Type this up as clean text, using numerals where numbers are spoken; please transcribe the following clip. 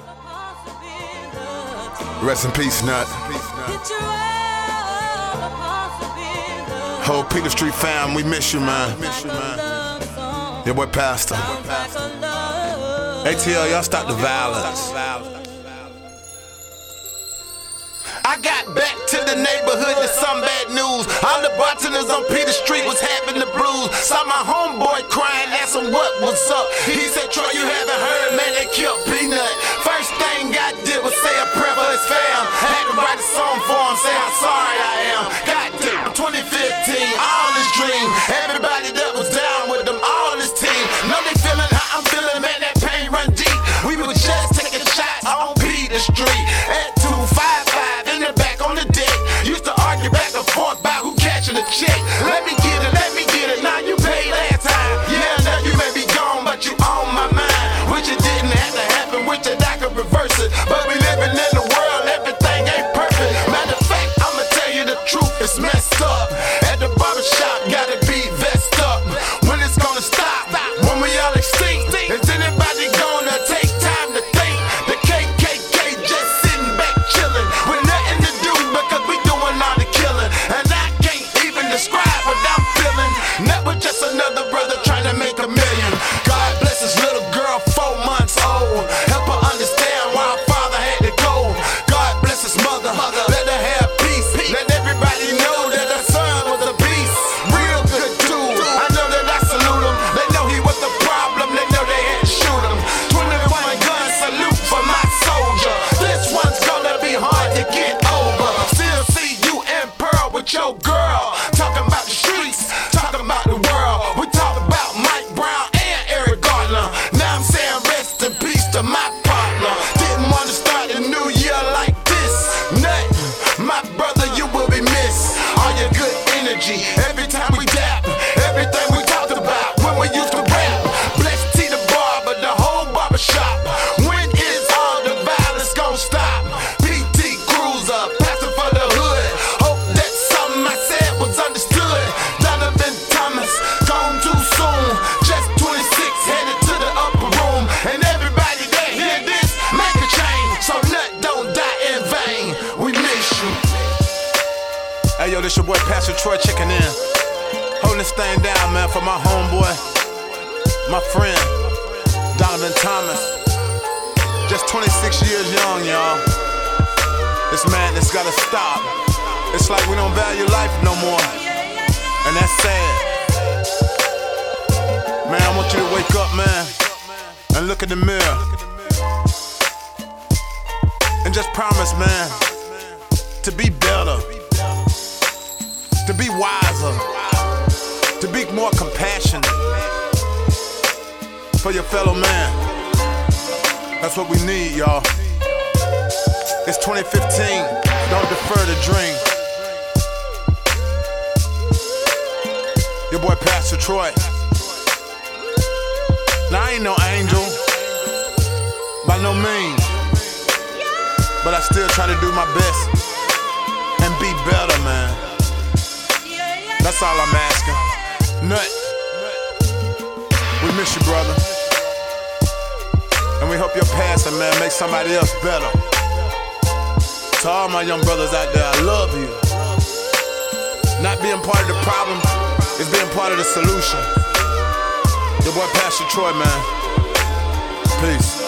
Rest in peace, Nut. Whole Peter Street fam, we miss you, man. Your boy Pastor. ATL, y'all stop the violence. I got back to the neighborhood to some bad news. All the bartenders on Peter Street was having the blues. Saw my homeboy crying, asked him what was up. He said, Troy, you haven't heard, man, they killed Peanut. First thing I did was say a prayer for his fam. Had to write a song for him, say how sorry I am. Goddamn, 2015, all his dream. Everybody that was down with them, all his team. Know they feeling how I'm feeling, man, that pain run deep. We were just taking shots on Peter Street at 255 in the back on the deck. Used to argue back and forth about who catching the check. Let me get it, now you paid last time. Yeah, now you may be gone, but you on my mind. Which it didn't have to happen, which it I could reverse it. But we living in the world, everything ain't perfect. Matter of fact, I'ma tell you the truth, it's messed up. At the barbershop, gotta be vest up. When it's gonna stop, when we all extinct, is anybody gonna take time to think? The KKK just sitting back chilling with nothing to do because we doing all the killing. And I can't even describe what I'm feeling. Never just another brother trying to make a million. God bless his little girl, 4 months old. Help her understand why her father had to go. God bless his mother, let her have peace. Let everybody know that her son was a beast. Real good dude, I know that I salute him. They know he was the problem, they know they had to shoot him. 21 gun salute for my soldier. This one's gonna be hard to get over. Still see you in Pearl with your girl. Talking about the streets, talking about the world. We talk about Mike Brown and Eric Gardner. Now I'm saying rest in peace to my partner. Didn't want to start the new year like this. Nothing, my brother, you will be missed. All your good energy, every time we dap, everything we talked about when we used to rap. Bless T the barber, the whole barbershop. When is all the violence gonna stop? PT Cruiser, pastor for the hood. Hope that something I said was understood. Donovan Thomas, gone too soon. Just 26, headed to the upper room. And everybody that hear this, make a change. So Nut don't die in vain. We miss you. Hey yo, this your boy Pastor Troy checking in. Holding this thing down, man, for my homeboy, my friend, Donovan Thomas. Just 26 years young, y'all. This madness gotta stop. It's like we don't value life no more. And that's sad. Man, I want you to wake up, man, and look in the mirror. And just promise, man, to be better, to be wiser, to be more compassionate for your fellow man. That's what we need, y'all. It's 2015, don't defer the dream. Your boy Pastor Troy. Now I ain't no angel, by no means, but I still try to do my best and be better, man. That's all I'm asking. Nut, we miss you, brother. And we hope your passing, man, makes somebody else better. To all my young brothers out there, I love you. Not being part of the problem is being part of the solution. Your boy Pastor Troy, man. Peace.